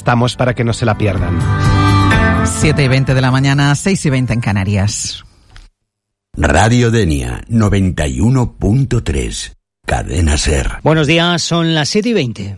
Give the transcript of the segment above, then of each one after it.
estamos para que no se la pierdan. 7:20 de la mañana, 6:20 en Canarias. Radio Denia 91.3, Cadena SER. Buenos días, son las 7:20.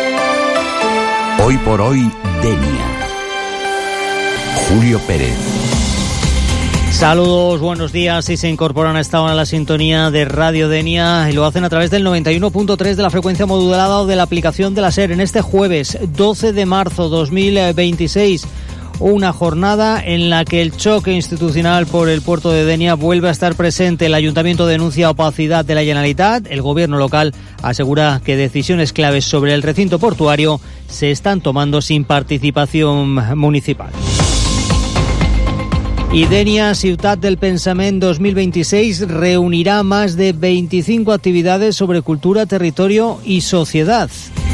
Hoy por hoy, Denia. Julio Pérez. Saludos, buenos días. Si se incorporan a esta hora a la sintonía de Radio Denia y lo hacen a través del 91.3 de la frecuencia modulada o de la aplicación de la SER en este jueves 12 de marzo 2026. Una jornada en la que el choque institucional por el puerto de Denia vuelve a estar presente. El Ayuntamiento denuncia opacidad de la Generalitat. El Gobierno local asegura que decisiones claves sobre el recinto portuario se están tomando sin participación municipal. Y Denia, Ciutat del Pensament 2026, reunirá más de 25 actividades sobre cultura, territorio y sociedad.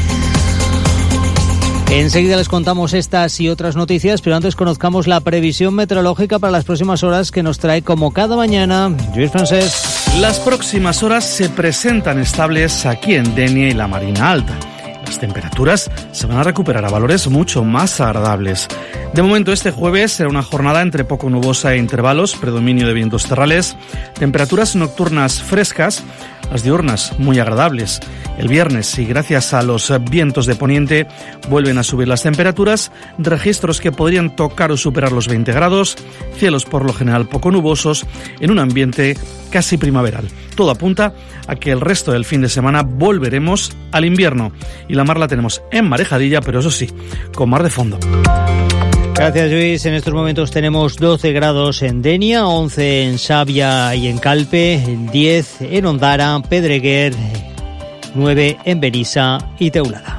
Enseguida les contamos estas y otras noticias, pero antes conozcamos la previsión meteorológica para las próximas horas que nos trae, como cada mañana, Lluís Francés. Las próximas horas se presentan estables aquí en Denia y la Marina Alta. Las temperaturas se van a recuperar a valores mucho más agradables. De momento, este jueves será una jornada entre poco nubosa e intervalos, predominio de vientos terrales, temperaturas nocturnas frescas, las diurnas muy agradables. El viernes, y gracias a los vientos de poniente, vuelven a subir las temperaturas, registros que podrían tocar o superar los 20 grados, cielos por lo general poco nubosos, en un ambiente casi primaveral. Todo apunta a que el resto del fin de semana volveremos al invierno, y la mar la tenemos enmarejadilla, pero eso sí, con mar de fondo. Gracias, Luis. En estos momentos tenemos 12 grados en Denia, 11 en Xàbia y en Calpe, 10 en Ondara, Pedreguer, 9 en Benissa y Teulada.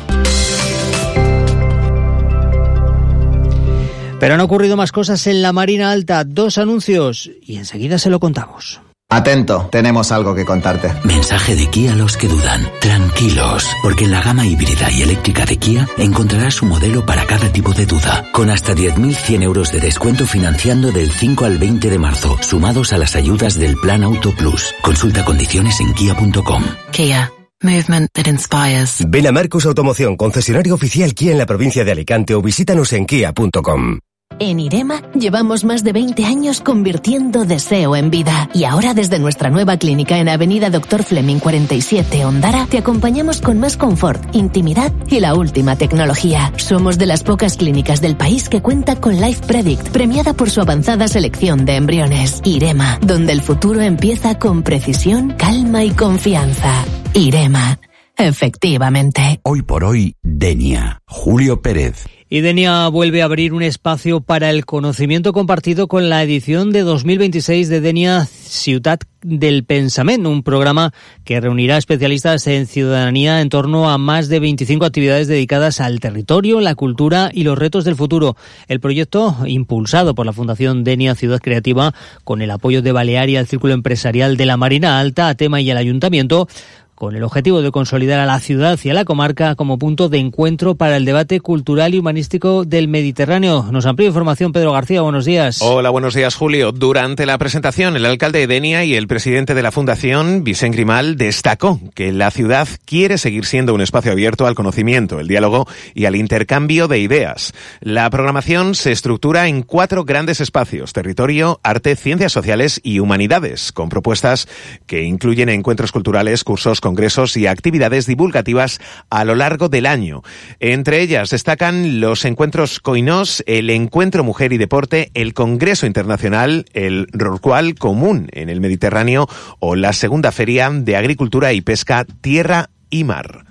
Pero han ocurrido más cosas en la Marina Alta. 2 anuncios y enseguida se lo contamos. Atento, tenemos algo que contarte. Mensaje de Kia a los que dudan. Tranquilos, porque en la gama híbrida y eléctrica de Kia encontrarás un modelo para cada tipo de duda, con hasta 10.100 euros de descuento financiando del 5 al 20 de marzo, sumados a las ayudas del Plan Auto Plus. Consulta condiciones en kia.com. Kia. Movement that inspires. Ven a Marcus Automoción, concesionario oficial Kia en la provincia de Alicante, o visítanos en kia.com. En Irema llevamos más de 20 años convirtiendo deseo en vida. Y ahora, desde nuestra nueva clínica en Avenida Dr. Fleming 47, Ondara, te acompañamos con más confort, intimidad y la última tecnología. Somos de las pocas clínicas del país que cuenta con Life Predict, premiada por su avanzada selección de embriones. Irema, donde el futuro empieza con precisión, calma y confianza. Irema, efectivamente. Hoy por hoy, Denia. Julio Pérez. Y Denia vuelve a abrir un espacio para el conocimiento compartido con la edición de 2026 de Denia Ciutat del Pensament, un programa que reunirá especialistas en ciudadanía en torno a más de 25 actividades dedicadas al territorio, la cultura y los retos del futuro. El proyecto, impulsado por la Fundación Denia Ciudad Creativa, con el apoyo de Balearia, el Círculo Empresarial de la Marina Alta, Atema y el Ayuntamiento, con el objetivo de consolidar a la ciudad y a la comarca como punto de encuentro para el debate cultural y humanístico del Mediterráneo. Nos amplía información Pedro García, buenos días. Hola, buenos días, Julio. Durante la presentación, el alcalde de Denia y el presidente de la Fundación, Vicent Grimal, destacó que la ciudad quiere seguir siendo un espacio abierto al conocimiento, el diálogo y al intercambio de ideas. La programación se estructura en 4 grandes espacios: territorio, arte, ciencias sociales y humanidades, con propuestas que incluyen encuentros culturales, cursos, congresos y actividades divulgativas a lo largo del año. Entre ellas destacan los encuentros Koinos, el Encuentro Mujer y Deporte, el Congreso Internacional, el Rorqual Común en el Mediterráneo o la segunda Feria de Agricultura y Pesca Tierra y Mar.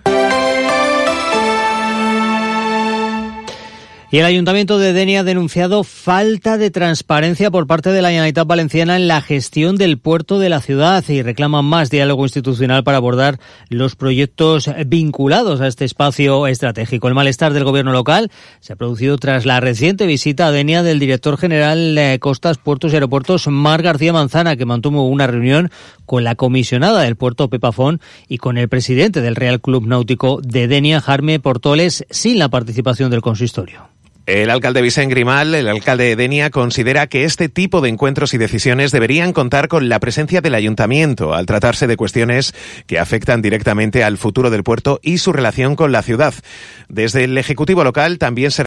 Y el Ayuntamiento de Denia ha denunciado falta de transparencia por parte de la Generalitat Valenciana en la gestión del puerto de la ciudad y reclama más diálogo institucional para abordar los proyectos vinculados a este espacio estratégico. El malestar del gobierno local se ha producido tras la reciente visita a Denia del director general de Costas, Puertos y Aeropuertos, Marc García Manzana, que mantuvo una reunión con la comisionada del puerto, Pepa Font, y con el presidente del Real Club Náutico de Denia, Jaime Portoles, sin la participación del consistorio. El alcalde Vicent Grimal, el alcalde de Denia, considera que este tipo de encuentros y decisiones deberían contar con la presencia del ayuntamiento al tratarse de cuestiones que afectan directamente al futuro del puerto y su relación con la ciudad. Desde el Ejecutivo local también se